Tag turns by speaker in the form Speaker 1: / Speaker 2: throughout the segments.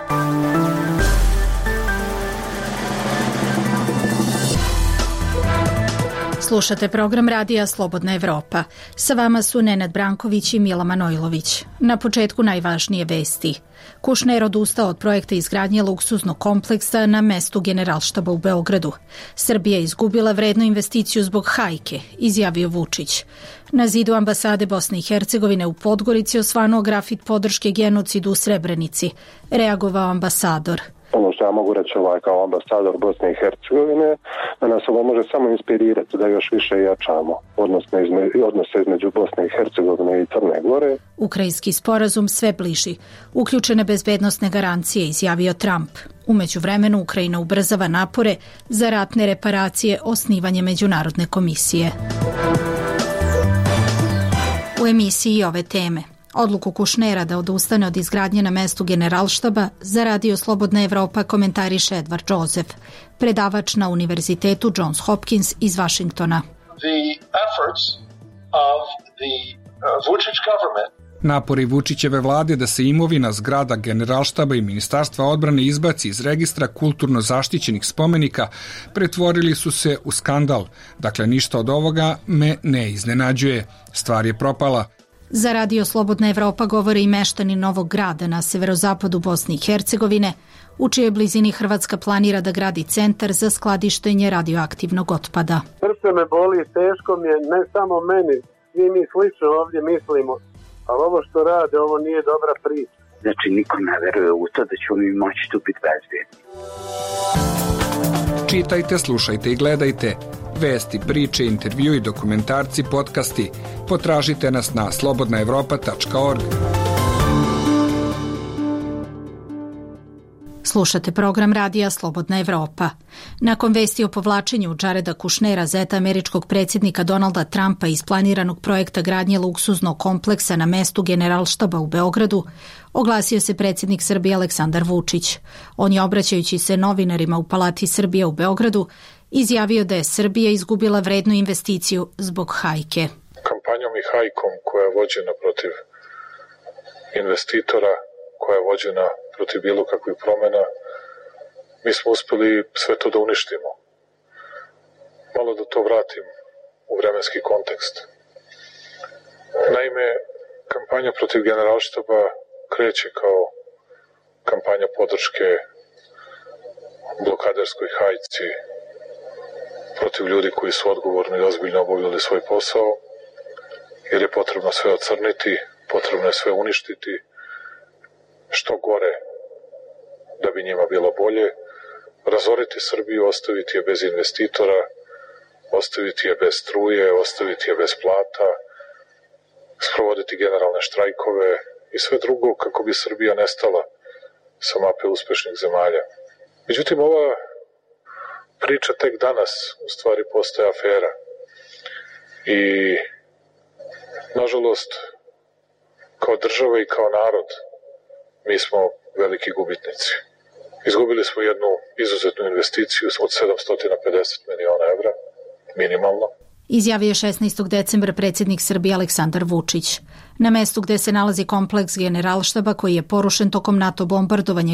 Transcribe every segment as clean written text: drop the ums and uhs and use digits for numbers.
Speaker 1: Slušate program radija Slobodna Evropa. Sa vama su Nenad Branković i Mila Manojlović. Na početku najvažnije vesti. Kušner odustao od projekta izgradnje luksuznog kompleksa na mestu Generalštaba u Beogradu. Srbija je izgubila vrednu investiciju zbog hajke, izjavio Vučić. Na zidu ambasade Bosne i Hercegovine u Podgorici osvanuo grafit podrške genocidu u Srebrenici, reagovao ambasador.
Speaker 2: Ono što ja mogu reći kao ambasador Bosne i Hercegovine, da nas ovo može samo inspirirati da još više jačamo odnose između Bosne i Hercegovine i Crne Gore.
Speaker 1: Ukrajinski sporazum sve bliži. Uključene bezbednosne garancije, izjavio Trump. U međuvremenu Ukrajina ubrzava napore za ratne reparacije, osnivanje međunarodne komisije. U emisiji ove teme. Odluku Kušnera da odustane od izgradnje na mestu Generalštaba za radio Slobodna Evropa komentariše Edward Joseph, predavač na Univerzitetu Johns Hopkins iz Vašingtona.
Speaker 3: Napori Vučićeve vlade da se imovina zgrada Generalštaba i Ministarstva odbrane izbaci iz registra kulturno zaštićenih spomenika pretvorili su se u skandal. Dakle, ništa od ovoga me ne iznenađuje. Stvar je propala.
Speaker 1: Za radio Slobodna Evropa govore i meštani Novog Grada na severozapadu Bosne i Hercegovine, u čijoj blizini Hrvatska planira da gradi centar za skladištenje radioaktivnog otpada.
Speaker 4: Srce me boli, teško mi je, ne samo meni, svi mi slično ovdje mislimo, ali ovo što rade, ovo nije dobra priča.
Speaker 5: Znači, niko ne veruje u to da ćemo mi moći tu biti bezbedni.
Speaker 3: Čitajte, slušajte i gledajte. Vesti, priče, intervjui, dokumentarci, podcasti. Potražite nas na slobodnaevropa.org.
Speaker 1: Slušate program radija Slobodna Evropa. Nakon vesti o povlačenju Jareda Kušnera, zeta američkog predsjednika Donalda Trumpa iz planiranog projekta gradnje luksuznog kompleksa na mestu Generalštaba u Beogradu, oglasio se predsjednik Srbije Aleksandar Vučić. On je, obraćajući se novinarima u Palati Srbije u Beogradu, izjavio da je Srbija izgubila vrednu investiciju zbog hajke.
Speaker 6: Kampanjom i hajkom koja je vođena protiv investitora, koja je vođena protiv bilo kakvih promjena, mi smo uspjeli sve to da uništimo. Malo da to vratim u vremenski kontekst. Naime, kampanja protiv Generalštaba kreće kao kampanja podrške blokaderskoj hajci protiv ljudi koji su odgovorno i ozbiljno obavljali svoj posao, jer je potrebno sve ocrniti, potrebno je sve uništiti, što gore da bi njima bilo bolje, razoriti Srbiju, ostaviti je bez investitora, ostaviti je bez struje, ostaviti je bez plata, sprovoditi generalne štrajkove i sve drugo kako bi Srbija nestala sa mape uspešnih zemalja. Međutim, ova priča tek danas u stvari postaje afera i nažalost kao država i kao narod mi smo veliki gubitnici. Izgubili smo jednu izuzetnu investiciju od 750 miliona evra, minimalno.
Speaker 1: Izjavio je 16. decembra predsjednik Srbije Aleksandar Vučić. Na mestu gde se nalazi kompleks Generalštaba koji je porušen tokom NATO bombardovanja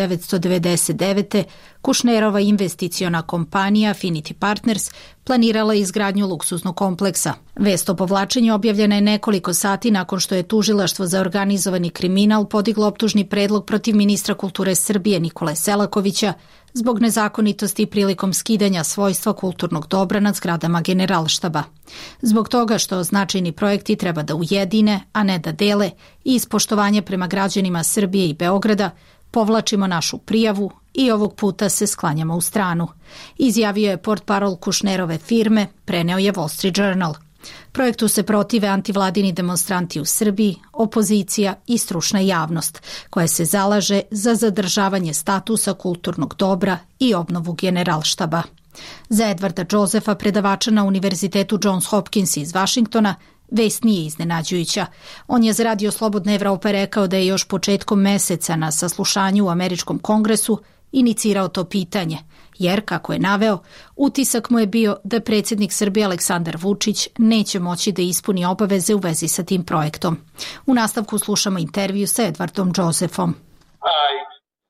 Speaker 1: 1999. Kušnerova investiciona kompanija Affinity Partners planirala je izgradnju luksuznog kompleksa. Vest o povlačenju objavljena je nekoliko sati nakon što je Tužilaštvo za organizovani kriminal podiglo optužni predlog protiv ministra kulture Srbije Nikole Selakovića zbog nezakonitosti prilikom skidanja svojstva kulturnog dobra nad zgradama Generalštaba. Zbog toga što značajni projekti treba da ujedine, a ne da dele, i iz poštovanja prema građanima Srbije i Beograda, povlačimo našu prijavu i ovog puta se sklanjamo u stranu, izjavio je portparol Kušnerove firme, preneo je Wall Street Journal. Projektu se protive antivladini demonstranti u Srbiji, opozicija i stručna javnost, koja se zalaže za zadržavanje statusa kulturnog dobra i obnovu Generalštaba. Za Edwarda Josepha, predavača na Univerzitetu Johns Hopkins iz Vašingtona, vest nije iznenađujuća. On je za radio Slobodna Evropa rekao da je još početkom meseca na saslušanju u Američkom kongresu inicirao to pitanje, jer, kako je naveo, utisak mu je bio da predsjednik Srbije Aleksandar Vučić neće moći da ispuni obaveze u vezi sa tim projektom. U nastavku slušamo intervju sa Edwardom Josephom.
Speaker 7: I just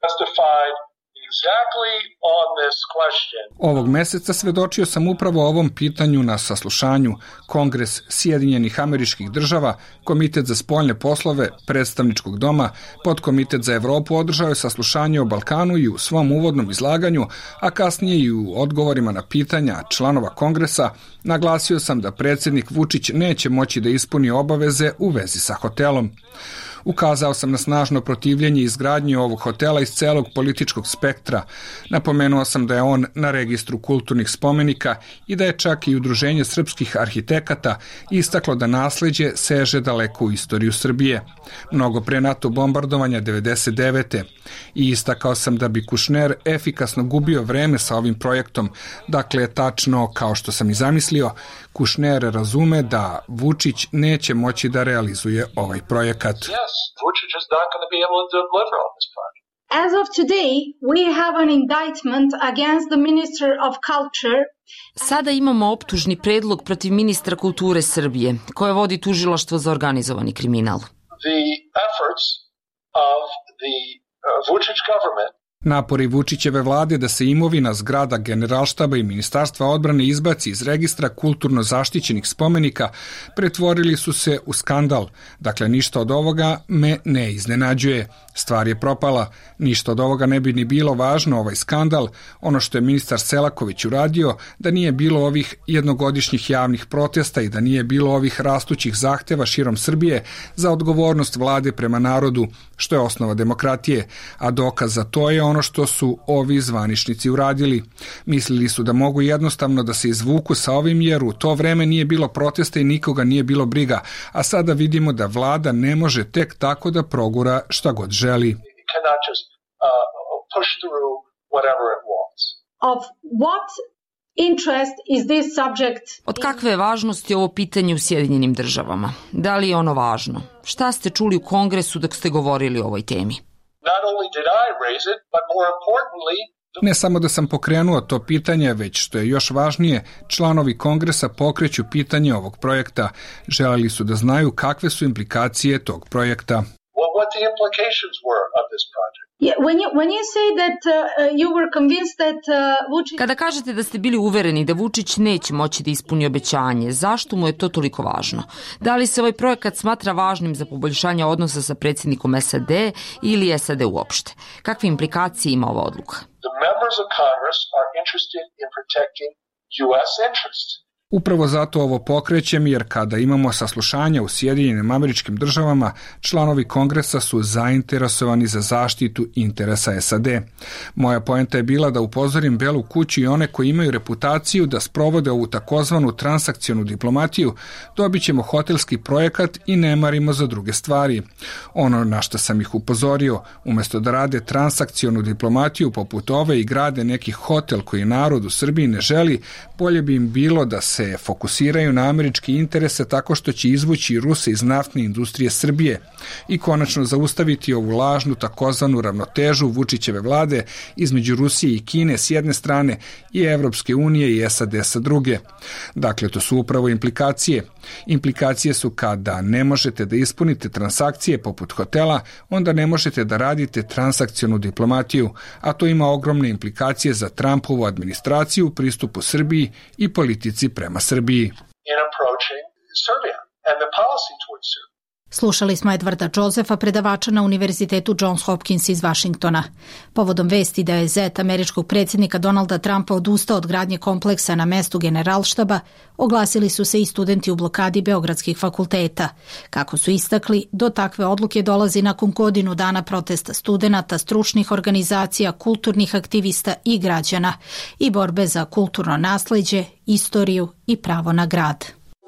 Speaker 3: Ovog meseca svedočio sam upravo o ovom pitanju na saslušanju Kongres Sjedinjenih Američkih Država, Komitet za spoljne poslove Predstavničkog doma, Podkomitet za Evropu održao je saslušanje o Balkanu i u svom uvodnom izlaganju, a kasnije i u odgovorima na pitanja članova Kongresa, naglasio sam da predsjednik Vučić neće moći da ispuni obaveze u vezi sa hotelom. Ukazao sam na snažno protivljenje izgradnje ovog hotela iz celog političkog spektra. Napomenuo sam da je on na registru kulturnih spomenika i da je čak i Udruženje srpskih arhitekata istaklo da nasleđe seže daleko u istoriju Srbije. Mnogo pre NATO bombardovanja 1999. I istakao sam da bi Kušner efikasno gubio vreme sa ovim projektom. Dakle, tačno kao što sam i zamislio, Kušner razume da Vučić neće moći da realizuje ovaj projekat.
Speaker 7: Vučić is not going to be able to deliver on this project.
Speaker 8: As of today, we have an indictment against the Minister of Culture.
Speaker 9: Sada imamo optužni predlog protiv ministra kulture Srbije, koje vodi tužilaštvo za organizovani kriminal.
Speaker 7: The efforts of the Vučić government
Speaker 3: Napori Vučićeve vlade da se imovina zgrada Generalštaba i Ministarstva odbrane izbaci iz registra kulturno zaštićenih spomenika pretvorili su se u skandal. Dakle, ništa od ovoga me ne iznenađuje. Stvar je propala. Ništa od ovoga ne bi ni bilo važno, ovaj skandal. Ono što je ministar Selaković uradio, da nije bilo ovih jednogodišnjih javnih protesta i da nije bilo ovih rastućih zahteva širom Srbije za odgovornost vlade prema narodu, što je osnova demokratije, a dokaz za to je ono što su ovi zvaničnici uradili. Mislili su da mogu jednostavno da se izvuku sa ovim jer u to vreme nije bilo protesta i nikoga nije bilo briga, a sada vidimo da vlada ne može tek tako da progura šta god želi.
Speaker 8: Of what interest is this subject?
Speaker 9: Od kakve je važnosti ovo pitanje u Sjedinjenim Državama? Da li je ono važno? Šta ste čuli u Kongresu dok ste govorili o ovoj temi?
Speaker 3: Ne samo da sam pokrenuo to pitanje, već što je još važnije, članovi Kongresa pokreću pitanje ovog projekta. Želeli su da znaju kakve su implikacije tog projekta.
Speaker 7: What the implications were of this project.
Speaker 8: Yeah, when you say that you were convinced that Vučić...
Speaker 9: Kada kažete da ste bili uvereni da Vučić neće moći da ispuni obećanje, zašto mu je to toliko važno? Da li se ovaj projekat smatra važnim za poboljšanje odnosa sa predsjednikom SAD ili SAD uopšte? Kakve implikacije ima ova odluka?
Speaker 7: The members of Congress are interested in protecting U.S. interests.
Speaker 3: Upravo zato ovo pokrećem jer kada imamo saslušanja u Sjedinjenim Američkim Državama, članovi Kongresa su zainteresovani za zaštitu interesa SAD. Moja poenta je bila da upozorim Belu kuću i one koji imaju reputaciju da sprovode ovu takozvanu transakcionu diplomatiju, dobit ćemo hotelski projekat i ne marimo za druge stvari. Ono na što sam ih upozorio, umjesto da rade transakcionu diplomatiju poput ove i grade neki hotel koji narod u Srbiji ne želi, bolje bi im bilo da se fokusiraju na američke interese tako što će izvući Ruse iz naftne industrije Srbije i konačno zaustaviti ovu lažnu takozvanu ravnotežu Vučićeve vlade između Rusije i Kine s jedne strane i Evropske unije i SAD sa druge. Dakle, to su upravo implikacije. Implikacije su kada ne možete da ispunite transakcije poput hotela, onda ne možete da radite transakcionu diplomatiju, a to ima ogromne implikacije za Trumpovu administraciju u pristupu Srbiji i politici prema Srbiji.
Speaker 1: Slušali smo Edvarda Josefa, predavača na Univerzitetu Johns Hopkins iz Vašingtona. Povodom vesti da je zet američkog predsjednika Donalda Trumpa odustao od gradnje kompleksa na mestu Generalštaba, oglasili su se i studenti u blokadi beogradskih fakulteta. Kako su istakli, do takve odluke dolazi nakon godinu dana protesta studenata, stručnih organizacija, kulturnih aktivista i građana i borbe za kulturno nasleđe, istoriju i pravo na grad.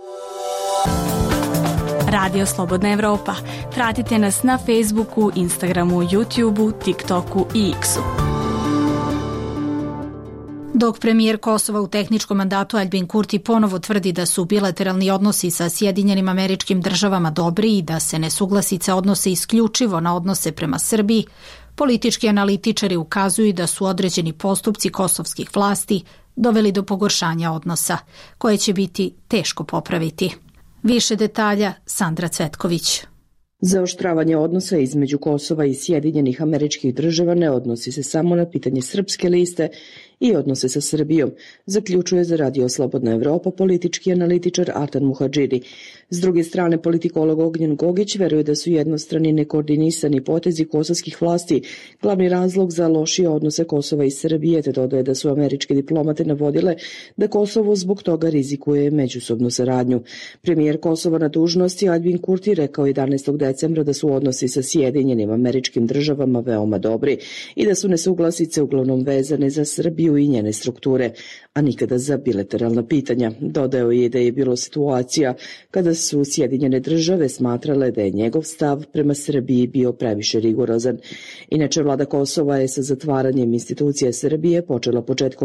Speaker 10: Radio Slobodna Evropa. Pratite nas na Facebooku, Instagramu, YouTubeu, TikToku i X-u.
Speaker 1: Dok premijer Kosova u tehničkom mandatu Aljbin Kurti ponovo tvrdi da su bilateralni odnosi sa Sjedinjenim Američkim Državama dobri i da se nesuglasice odnose isključivo na odnose prema Srbiji, politički analitičari ukazuju da su određeni postupci kosovskih vlasti doveli do pogoršanja odnosa, koje će biti teško popraviti. Više detalja Sandra Cvetković.
Speaker 11: Zaoštravanje odnosa između Kosova i Sjedinjenih Američkih Država ne odnosi se samo na pitanje Srpske liste i odnose sa Srbijom, zaključuje za Radio Slobodna Evropa politički analitičar Artan Muhadžiri. S druge strane, politikolog Ognjen Gogić veruje da su jednostrani nekoordinisani potezi kosovskih vlasti glavni razlog za lošije odnose Kosova i Srbije, te dodaje da su američke diplomate navodile da Kosovo zbog toga rizikuje međusobnu saradnju. Premijer Kosova na dužnosti Aljbin Kurti rekao 11. decembra da su odnosi sa Sjedinjenim Američkim Državama veoma dobri i da su nesuglasice uglavnom vezane za Srbiju i njene strukture, a nikada za bilateralna pitanja. Dodao je da je bilo situacija kada su Sjedinjene Države smatrale da je njegov stav prema Srbiji bio previše rigorozan. Inače, vlada Kosova je sa zatvaranjem institucija Srbije počela početkom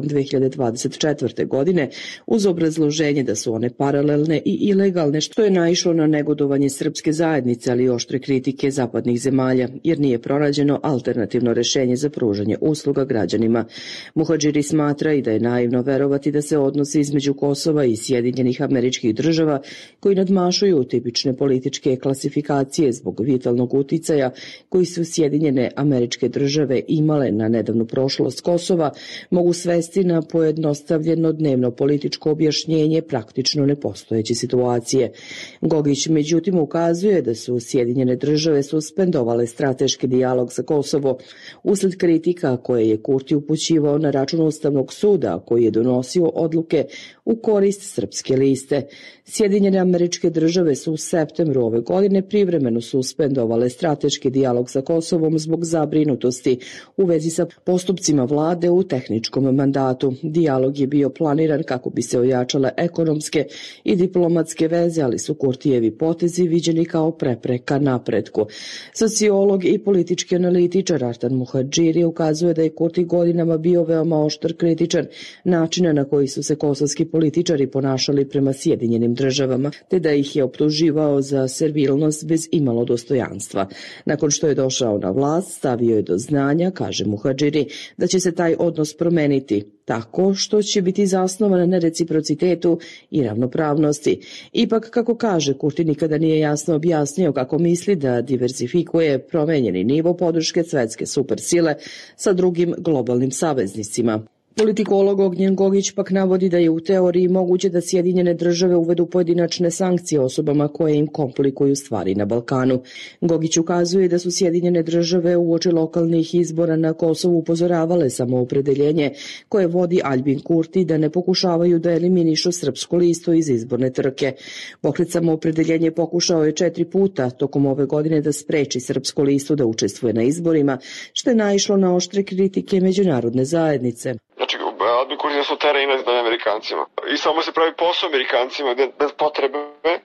Speaker 11: 2024. godine uz obrazloženje da su one paralelne i ilegalne, što je naišlo na negodovanje srpske zajednice, ali i oštre kritike zapadnih zemalja, jer nije pronađeno alternativno rešenje za pružanje usluga građanima. Muhadžiri smatra i da je naivno verovati da se odnosi između Kosova i Sjedinjenih Američkih Država, koji nadmašuju tipične političke klasifikacije zbog vitalnog uticaja koji su Sjedinjene Američke Države imale na nedavnu prošlost Kosova, mogu svesti na pojednostavljeno dnevno političko objašnjenje praktično nepostojeće situacije. Gogić međutim ukazuje da su Sjedinjene Države suspendovale strateški dijalog sa Kosovo usled kritika koje je Kurti upućivao na račun Ustavnog suda koji je donosio odluke u korist Srpske liste. Sjedinjene Američke Države su u septembru ove godine privremeno suspendovale strateški dijalog sa Kosovom zbog zabrinutosti u vezi sa postupcima vlade u tehničkom mandatu. Dijalog je bio planiran kako bi se ojačale ekonomske i diplomatske veze, ali su Kurtijevi potezi viđeni kao prepreka napretku. Sociolog i politički analitičar Artan Muhadžiri ukazuje da je Kurti godinama bio veoma oštar kritičan načina na koji su se kosovski političari ponašali prema Sjedinjenim Državama, te da ih je optuživao za servilnost bez imalo dostojanstva. Nakon što je došao na vlast, stavio je do znanja, kaže Muhadžiri, da će se taj odnos promeniti tako što će biti zasnovan na reciprocitetu i ravnopravnosti. Ipak, kako kaže, Kurti nikada nije jasno objasnio kako misli da diversifikuje promenjeni nivo podrške svetske supersile sa drugim globalnim saveznicima. Politikolog Ognjen Gogić pak navodi da je u teoriji moguće da Sjedinjene Države uvedu pojedinačne sankcije osobama koje im komplikuju stvari na Balkanu. Gogić ukazuje da su Sjedinjene Države uoči lokalnih izbora na Kosovu upozoravale samoopredeljenje koje vodi Aljbin Kurti da ne pokušavaju da eliminišu Srpsku listu iz izborne trke. Pokret samoopredeljenje pokušao je 4 puta tokom ove godine da spreči Srpsku listu da učestvuje na izborima, što je naišlo na oštre kritike međunarodne zajednice.
Speaker 12: Znači, Aljbin Kurti su tera inazdan Amerikancima. I samo se pravi posao Amerikancima bez potrebe.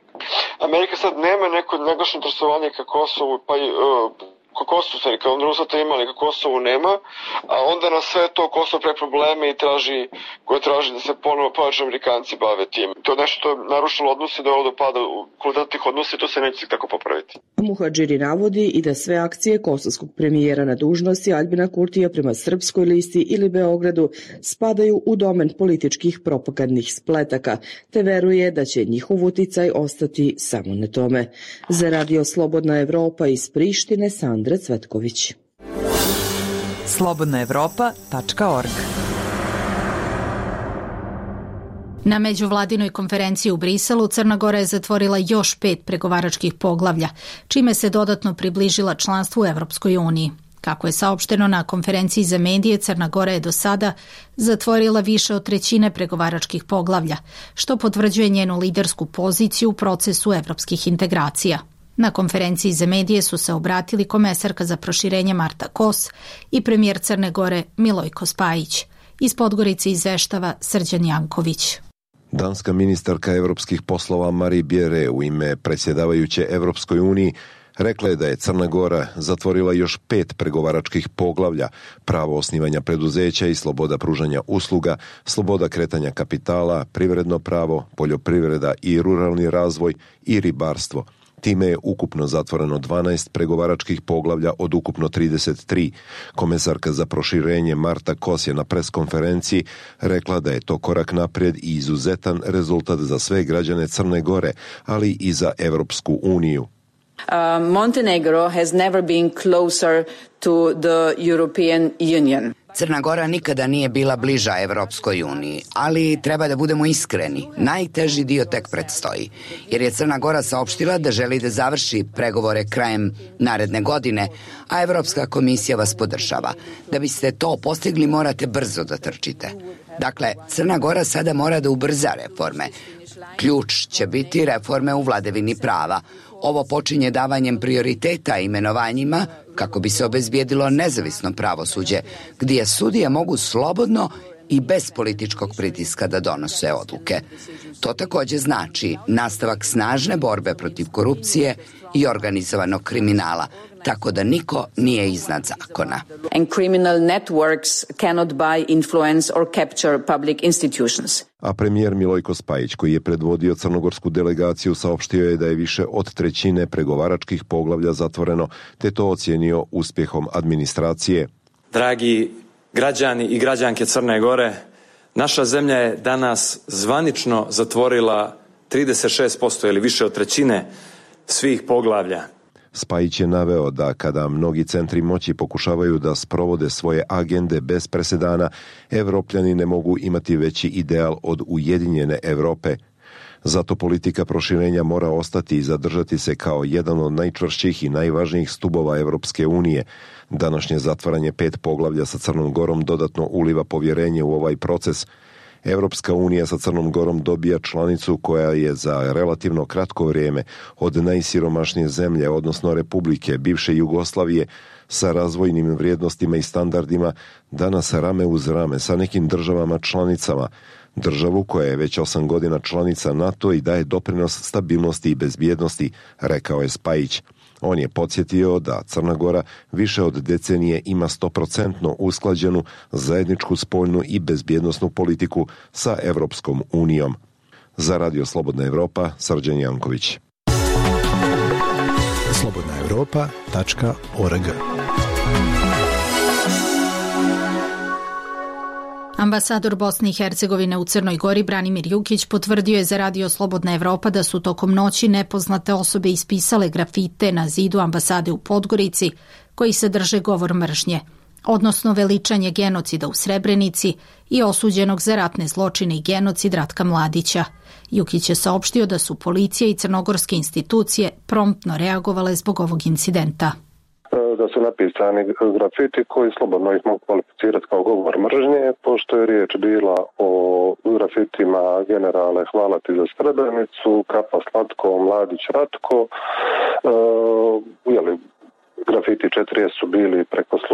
Speaker 12: Amerika sad nema neko naglašeno interesovanje ka Kosovu, pa i Kosovu, kao Rusa to imali, ka Kosovu nema, a onda na sve to Kosovo pre probleme i traži da se ponovo pojačni Amerikanci bave tim. To je nešto što je narušilo odnose, dovelo do pada kvalitetnih odnosa i to se neće tako popraviti.
Speaker 11: Muhadžiri navodi i da sve akcije kosovskog premijera na dužnosti Aljbina Kurtija prema Srpskoj listi ili Beogradu spadaju u domen političkih propagandnih spletaka, te veruje da će njihov uticaj ostati samo na tome. Za Radio Slobodna Evropa iz Prištine, Sandra Cvetković.
Speaker 13: slobodnaevropa.org.
Speaker 1: Na međuvladinoj konferenciji u Briselu Crna Gora je zatvorila još 5 pregovaračkih poglavlja, čime se dodatno približila članstvu u Evropskoj uniji. Kako je saopšteno na konferenciji za medije, Crna Gora je do sada zatvorila više od trećine pregovaračkih poglavlja, što potvrđuje njenu lidersku poziciju u procesu evropskih integracija. Na konferenciji za medije su se obratili komesarka za proširenje Marta Kos i premijer Crne Gore Milojko Spajić. Iz Podgorice izveštava Srđan Janković.
Speaker 14: Danska ministarka evropskih poslova Marie Bjerre u ime predsjedavajuće Evropskoj uniji rekla je da je Crna Gora zatvorila još 5 pregovaračkih poglavlja: pravo osnivanja preduzeća i sloboda pružanja usluga, sloboda kretanja kapitala, privredno pravo, poljoprivreda i ruralni razvoj i ribarstvo. Time je ukupno zatvoreno 12 pregovaračkih poglavlja od ukupno 33. Komesarka za proširenje Marta Kos je na preskonferenciji rekla da je to korak naprijed i izuzetan rezultat za sve građane Crne Gore, ali i za Evropsku uniju.
Speaker 13: Montenegro has never been closer to the European Union.
Speaker 15: Crna Gora nikada nije bila bliža Evropskoj uniji, ali treba da budemo iskreni, najteži dio tek predstoji, jer je Crna Gora saopštila da želi da završi pregovore krajem naredne godine, a Evropska komisija vas podržava. Da biste to postigli morate brzo da trčite. Dakle, Crna Gora sada mora da ubrza reforme. Ključ će biti reforme u vladavini prava. Ovo počinje davanjem prioriteta imenovanjima kako bi se obezbijedilo nezavisno pravosuđe, gdje sudije mogu slobodno i bez političkog pritiska da donose odluke. To također znači nastavak snažne borbe protiv korupcije i organizovanog kriminala, tako da niko nije iznad zakona.
Speaker 13: And criminal networks cannot buy influence or capture public institutions.
Speaker 14: A premijer Milojko Spajić, koji je predvodio crnogorsku delegaciju, saopštio je da je više od trećine pregovaračkih poglavlja zatvoreno, te to ocijenio uspjehom administracije.
Speaker 16: Dragi građani i građanke Crne Gore, naša zemlja je danas zvanično zatvorila 36% ili više od trećine svih poglavlja.
Speaker 14: Spajić je naveo da kada mnogi centri moći pokušavaju da sprovode svoje agende bez presedana, Evropljani ne mogu imati veći ideal od ujedinjene Europe. Zato politika proširenja mora ostati i zadržati se kao jedan od najčvršćih i najvažnijih stubova Evropske unije. Današnje zatvaranje 5 poglavlja sa Crnom Gorom dodatno uliva povjerenje u ovaj proces. Evropska unija sa Crnom Gorom dobija članicu koja je za relativno kratko vrijeme od najsiromašnije zemlje, odnosno republike bivše Jugoslavije, sa razvojnim vrijednostima i standardima, danas rame uz rame sa nekim državama članicama, državu koja je već 8 godina članica NATO i daje doprinos stabilnosti i bezbjednosti, rekao je Spajić. On je podsjetio da Crna Gora više od decenije ima 100% usklađenu zajedničku spoljnu i bezbjednosnu politiku sa Evropskom unijom. Za Radio Slobodna Evropa, Srđan Janković.
Speaker 17: slobodnaevropa.org.
Speaker 1: Ambasador Bosne i Hercegovine u Crnoj Gori Branimir Jukić potvrdio je za Radio Slobodna Evropa da su tokom noći nepoznate osobe ispisale grafite na zidu ambasade u Podgorici koji sadrže govor mržnje, odnosno veličanje genocida u Srebrenici i osuđenog za ratne zločine i genocid Ratka Mladića. Jukić je saopštio da su policija i crnogorske institucije promptno reagovale zbog ovog incidenta.
Speaker 2: Da su napisani grafiti koji slobodno ih mogu kvalificirati kao govor mržnje, pošto je riječ bila o grafitima generale hvala ti za Srebrenicu, kapa slatko, Mladić Ratko, grafiti 4 su bili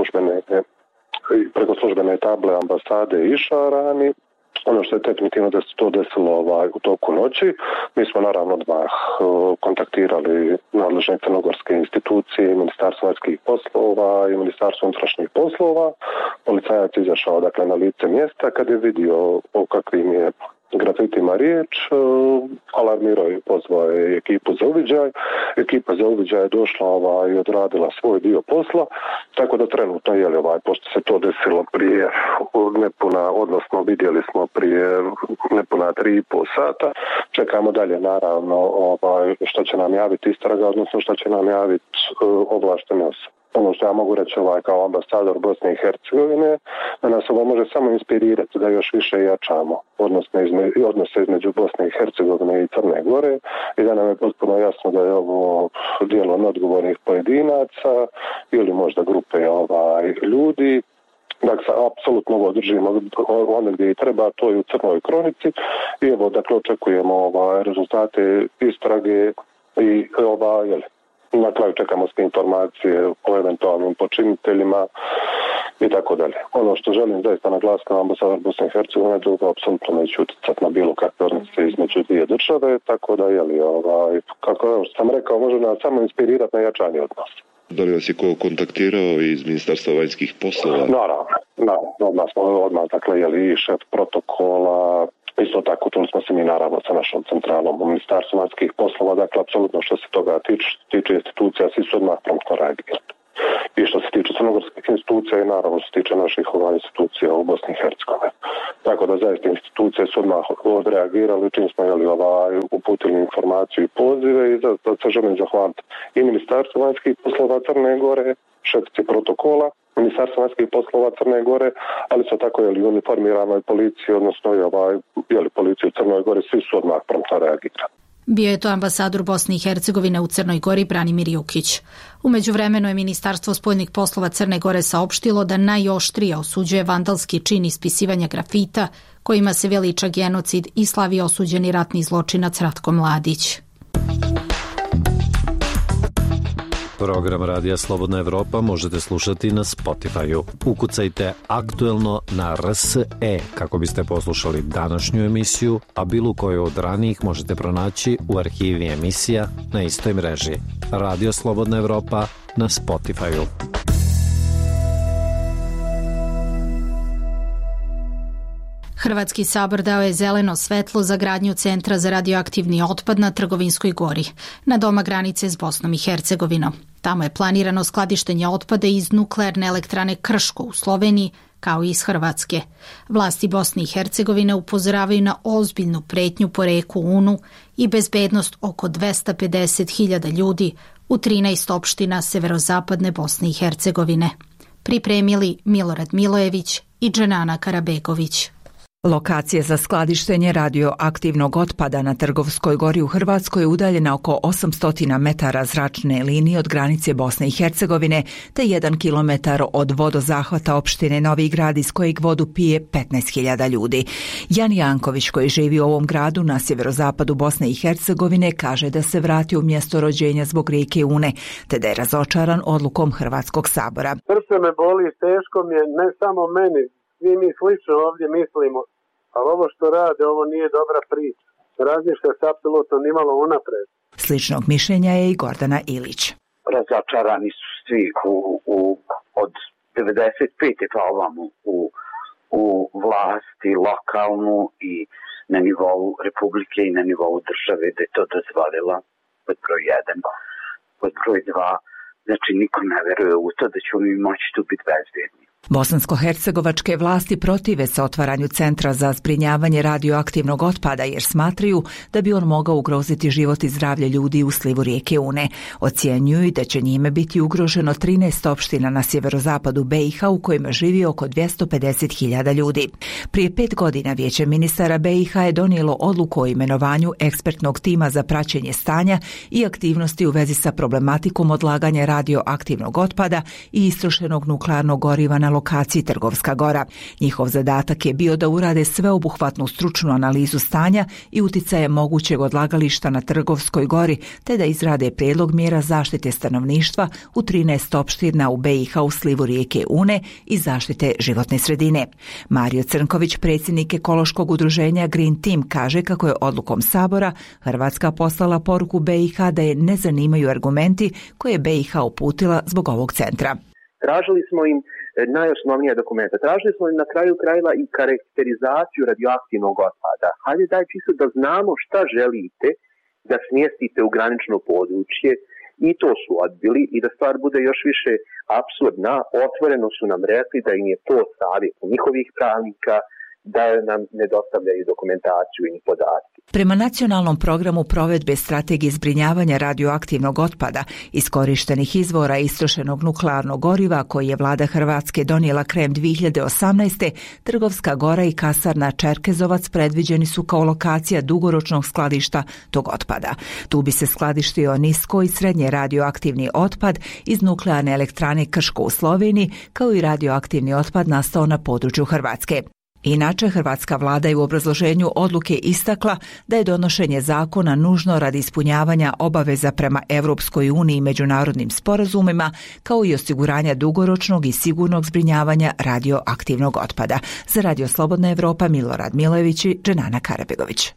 Speaker 2: preko službene table ambasade i šarani. Ono što je definitivno da se to desilo u toku noći, mi smo naravno odmah kontaktirali nadležne crnogorske institucije, Ministarstvo vanjskih poslova i Ministarstvo unutrašnjih poslova. Policajac izašao na lice mjesta kad je vidio o kakvim je grafitima riječ, alarmirao je, pozvao je ekipu za uviđaj. Ekipa za uviđaj je došla i odradila svoj dio posla, tako da trenutno pošto se to desilo prije vidjeli smo prije nepuna 3,5 sata, čekamo dalje naravno što će nam javiti istraga, odnosno što će nam javiti ovlaštene osobe. Ono što ja mogu reći kao ambasador Bosne i Hercegovine, da nas ovo može samo inspirirati da još više jačamo odnose između Bosne i Hercegovine i Crne Gore i da nam je potpuno jasno da je ovo djelo neodgovornih pojedinaca ili možda grupe ljudi. Dakle, apsolutno ovo držimo ono gdje i treba, to je u Crnoj Kronici i očekujemo rezultate istrage i na kraju čekamo sve informacije o eventualnim počiniteljima i tako dalje. Ono što želim zaista naglasiti kao ambasador Bosne i Hercegovine, da apsolutno neću utjecati na bilo kakve odnose između dvije države, tako da kako sam rekao, može nas samo inspirirati na jačanje odnosa.
Speaker 14: Da li vas je ko kontaktirao iz Ministarstva vanjskih poslova?
Speaker 2: Odmah, i šef protokola, isto tako čuli smo se mi naravno sa našom centralom u Ministarstvu vanjskih poslova, apsolutno što se toga tiče institucija, svi su odmah promptno reagirali. i što se tiče crnogorskih institucija i naravno što se tiče naših institucija u Bosni i Hercegovini. Tako da zaista institucije su odmah odreagirali čim smo uputili informaciju i pozive i zato se želim zahvaliti i Ministarstvu vanjskih poslova Crne Gore, šefici protokola, Ministarstvo vanjskih poslova Crne Gore, ali su tako i uniformiranoj policiji, odnosno i policiji u Crnoj Gori, svi su odmah promptno reagirali.
Speaker 1: Bio je to ambasador Bosne i Hercegovine u Crnoj Gori Branimir Jukić. U međuvremenu je Ministarstvo spoljnih poslova Crne Gore saopštilo da najoštrije osuđuje vandalski čin ispisivanja grafita kojima se veliča genocid i slavi osuđeni ratni zločinac Ratko Mladić.
Speaker 17: Program Radija Slobodna Evropa možete slušati na Spotify-u. Ukucajte aktuelno na RSE kako biste poslušali današnju emisiju, a bilo koju od ranijih možete pronaći u arhivi emisija na istoj mreži. Radio Slobodna Evropa na Spotify-u.
Speaker 1: Hrvatski sabor dao je zeleno svetlo za gradnju centra za radioaktivni otpad na Trgovinskoj gori, na doma granice s Bosnom i Hercegovinom. Tamo je planirano skladištenje otpada iz nuklearne elektrane Krško u Sloveniji, kao i iz Hrvatske. Vlasti Bosne i Hercegovine upozoravaju na ozbiljnu pretnju po reku Unu i bezbednost oko 250.000 ljudi u 13 opština severozapadne Bosne i Hercegovine. Pripremili Milorad Milojević i Dženana Karabegović.
Speaker 18: Lokacija za skladištenje radioaktivnog otpada na Trgovskoj gori u Hrvatskoj je udaljena oko 800 metara zračne linije od granice Bosne i Hercegovine te 1 kilometar od vodozahvata opštine Novi Grad iz kojeg vodu pije 15.000 ljudi. Jan Janković, koji živi u ovom gradu na sjeverozapadu Bosne i Hercegovine, kaže da se vratio u mjesto rođenja zbog rijeke Une te da je razočaran odlukom Hrvatskog sabora.
Speaker 4: Srce me boli, teško mi je, ne samo meni. Svi mi slično ovdje mislimo, ali ovo što rade, ovo nije dobra priča. Razmišlja se apsolutno nimalo unapred.
Speaker 18: Sličnog mišljenja je i Gordana Ilić.
Speaker 5: Razočarani su svi od 95. pa ovamo u vlasti lokalnu i na nivou Republike i na nivou države da je to dozvolila pod broj 1. Pod broj 2, znači niko ne veruje u to da ćemo mi moći tu biti bezbjedni.
Speaker 18: Bosansko-hercegovačke vlasti protive se otvaranju centra za zbrinjavanje radioaktivnog otpada jer smatraju da bi on mogao ugroziti život i zdravlje ljudi u slivu rijeke Une. Ocjenjuju da će njime biti ugroženo 13 opština na sjeverozapadu BiH u kojima živi oko 250.000 ljudi. Prije 5 godina Vijeće ministara BiH je donijelo odluku o imenovanju ekspertnog tima za praćenje stanja i aktivnosti u vezi sa problematikom odlaganja radioaktivnog otpada i istrošenog nuklearnog goriva na lokaciji Trgovska gora. Njihov zadatak je bio da urade sveobuhvatnu stručnu analizu stanja i uticaje mogućeg odlagališta na Trgovskoj gori, te da izrade prijedlog mjera zaštite stanovništva u 13 opština u BiH u slivu rijeke Une i zaštite životne sredine. Mario Crnković, predsjednik ekološkog udruženja Green Team, kaže kako je odlukom Sabora Hrvatska poslala poruku BiH da je ne zanimaju argumenti koje je BiH uputila zbog ovog centra.
Speaker 19: Tražili smo im najosnovnija dokumenta. Tražili smo im na kraju krajeva i karakterizaciju radioaktivnog otpada. Hajde daj čisto da znamo šta želite da smjestite u granično područje i to su odbili i da stvar bude još više apsurdna. Otvoreno su nam rekli da im je to savjet njihovih pravnika da nam ne dostavljaju dokumentaciju i podatke.
Speaker 18: Prema nacionalnom programu provedbe strategije zbrinjavanja radioaktivnog otpada, iskorištenih izvora istrošenog nuklearnog goriva koji je vlada Hrvatske donijela krajem 2018. Trgovska gora i kasarna Čerkezovac predviđeni su kao lokacija dugoročnog skladišta tog otpada. Tu bi se skladištio nisko i srednje radioaktivni otpad iz nuklearne elektrane Krško u Sloveniji, kao i radioaktivni otpad nastao na području Hrvatske. Inače, hrvatska vlada je u obrazloženju odluke istakla da je donošenje zakona nužno radi ispunjavanja obaveza prema Europskoj uniji i međunarodnim sporazumima, kao i osiguranja dugoročnog i sigurnog zbrinjavanja radioaktivnog otpada. Za Radio Slobodna Evropa, Milorad Milojević i Dženana Karabegović.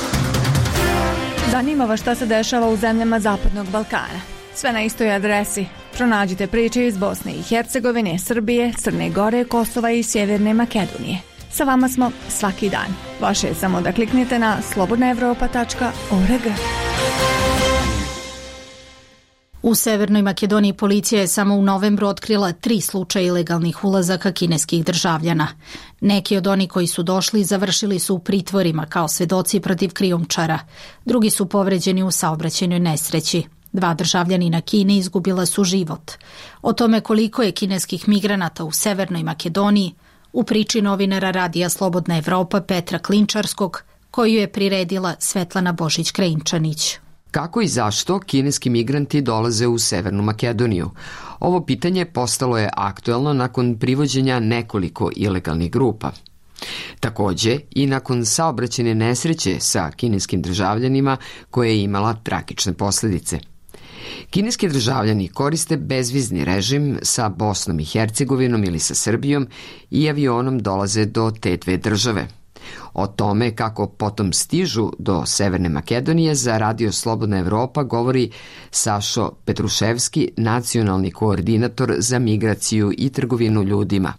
Speaker 10: Zanima vas šta se dešava u zemljama Zapadnog Balkana? Sve na istoj adresi. Pronađite priče iz Bosne i Hercegovine, Srbije, Crne Gore, Kosova i Sjeverne Makedonije. Sa vama smo svaki dan. Vaše je samo da kliknite na slobodnaevropa.org.
Speaker 1: U Severnoj Makedoniji policija je samo u novembru otkrila 3 slučaja ilegalnih ulazaka kineskih državljana. Neki od onih koji su došli završili su u pritvorima kao svedoci protiv krijumčara. Drugi su povređeni u saobraćajnoj nesreći. 2 državljanina Kine izgubila su život. O tome koliko je kineskih migranata u Severnoj Makedoniji u priči novinara Radija Slobodna Evropa Petra Klinčarskog, koju je priredila Svetlana Božić-Krajinčanić.
Speaker 20: Kako i zašto kineski migranti dolaze u Severnu Makedoniju? Ovo pitanje postalo je aktuelno nakon privođenja nekoliko ilegalnih grupa. Takođe i nakon saobraćajne nesreće sa kineskim državljanima koja je imala tragične posledice. Kineski državljani koriste bezvizni režim sa Bosnom i Hercegovinom ili sa Srbijom i avionom dolaze do te 2 države. O tome kako potom stižu do Severne Makedonije za Radio Slobodna Evropa govori Sašo Petruševski, nacionalni koordinator za migraciju i trgovinu ljudima.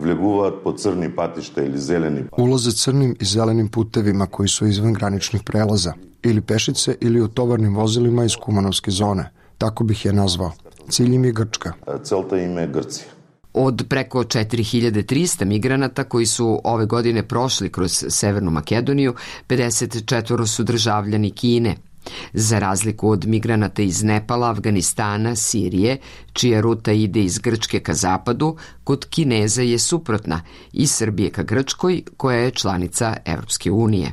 Speaker 21: Ulaze crnim i zelenim putevima koji su izvan graničnih prelaza, ili pešice ili u tovarnim vozilima iz Kumanovske zone. Tako bih je nazvao. Cilj im je Grčka.
Speaker 20: Celta im je Grcija. Od preko 4300 migranata koji su ove godine prošli kroz Severnu Makedoniju, 54 su državljani Kine. Za razliku od migranata iz Nepala, Afganistana, Sirije, čija ruta ide iz Grčke ka zapadu, kod Kineza je suprotna, iz Srbije ka Grčkoj, koja je članica Evropske unije.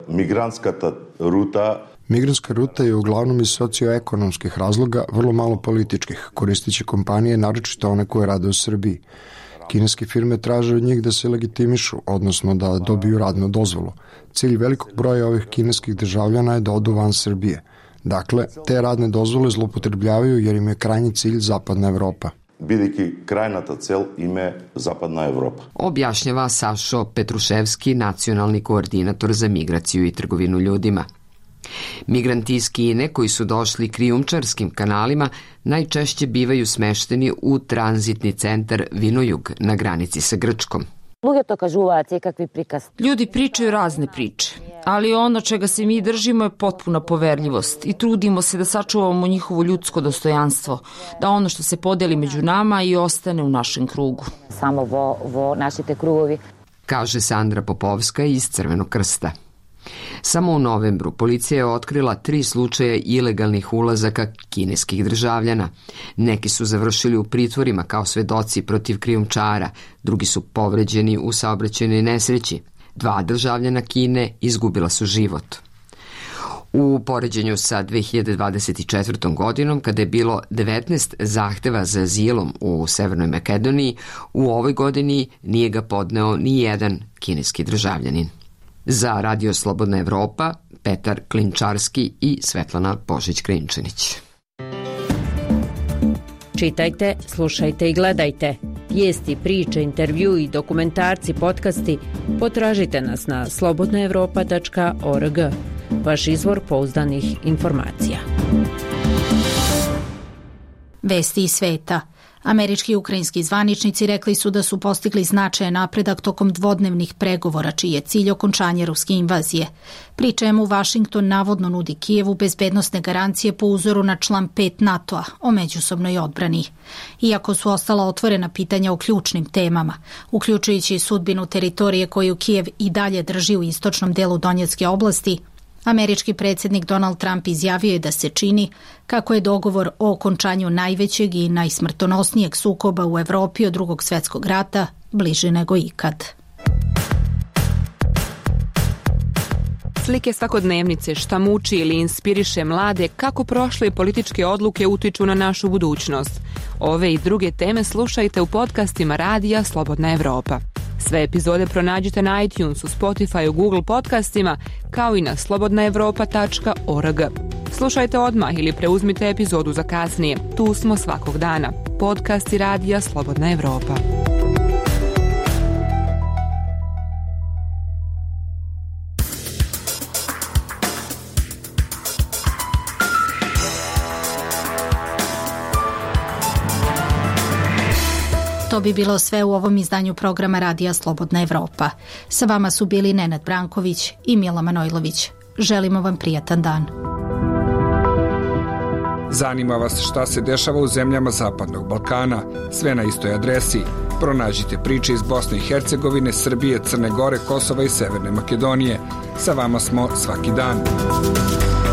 Speaker 21: Migrantska ruta je uglavnom iz socioekonomskih razloga, vrlo malo političkih, koristeći kompanije, naročito one koje rade u Srbiji. Kineske firme traže od njih da se legitimišu, odnosno da dobiju radnu dozvolu. Cilj velikog broja ovih kineskih državljana je da odu van Srbije. Dakle, te radne dozvole zloupotrebljavaju jer im je krajnji cilj Zapadna Evropa.
Speaker 20: Бидејќи крајната цел им е Западна Европа. Objašnjava Sašo Petruševski, nacionalni koordinator za migraciju i trgovinu ljudima. Migranti iz Kine koji su došli krijumčarskim kanalima najčešće bivaju smešteni u tranzitni centar Vinojug na granici sa Grčkom.
Speaker 9: Ljudi pričaju razne priče, ali ono čega se mi držimo je potpuna poverljivost i trudimo se da sačuvamo njihovo ljudsko dostojanstvo, da ono što se podeli među nama i ostane u našem krugu.
Speaker 22: Samo vo našite krugovi.
Speaker 20: Kaže Sandra Popovska iz Crvenog krsta. Samo u novembru policija je otkrila 3 slučaja ilegalnih ulazaka kineskih državljana. Neki su završili u pritvorima kao svedoci protiv krijumčara, drugi su povređeni u saobraćajnoj nesreći. 2 državljana Kine izgubila su život. U poređenju sa 2024. godinom, kada je bilo 19 zahteva za azilom u Severnoj Makedoniji, u ovoj godini nije ga podneo ni jedan kineski državljanin. Za Radio Slobodna Evropa, Petar Klinčarski i Svetlana Božić-Krajinčanić.
Speaker 23: Čitajte, slušajte i gledajte. Vijesti, priče, intervju i dokumentarci, podcasti potražite nas na slobodnaevropa.org. Vaš izvor pouzdanih informacija.
Speaker 1: Vesti iz sveta. Američki i ukrajinski zvaničnici rekli su da su postigli značajan napredak tokom dvodnevnih pregovora, čiji je cilj okončanje ruske invazije. Pri čemu Vašington navodno nudi Kijevu bezbednosne garancije po uzoru na član 5 NATO-a o međusobnoj odbrani. Iako su ostala otvorena pitanja o ključnim temama, uključujući sudbinu teritorije koju Kijev i dalje drži u istočnom delu Donjetske oblasti, američki predsjednik Donald Trump izjavio je da se čini kako je dogovor o okončanju najvećeg i najsmrtonosnijeg sukoba u Evropi od Drugog svjetskog rata bliži nego ikad.
Speaker 24: Slike svakodnevnice, šta muči ili inspiriše mlade, kako prošle političke odluke utiču na našu budućnost. Ove i druge teme slušajte u podcastima Radija Slobodna Evropa. Sve epizode pronađite na iTunesu, Spotifyu, Google podcastima, kao i na slobodnaevropa.org. Slušajte odmah ili preuzmite epizodu za kasnije. Tu smo svakog dana. Podcasti Radija Slobodna Evropa.
Speaker 1: To bi bilo sve u ovom izdanju programa Radija Slobodna Evropa. Sa vama su bili Nenad Branković i Mila Manojlović. Želimo vam prijatan dan.
Speaker 3: Zanima vas šta se dešava u zemljama Zapadnog Balkana? Sve na istoj adresi. Pronađite priče iz Bosne i Hercegovine, Srbije, Crne Gore, Kosova i Severne Makedonije. Sa vama smo svaki dan.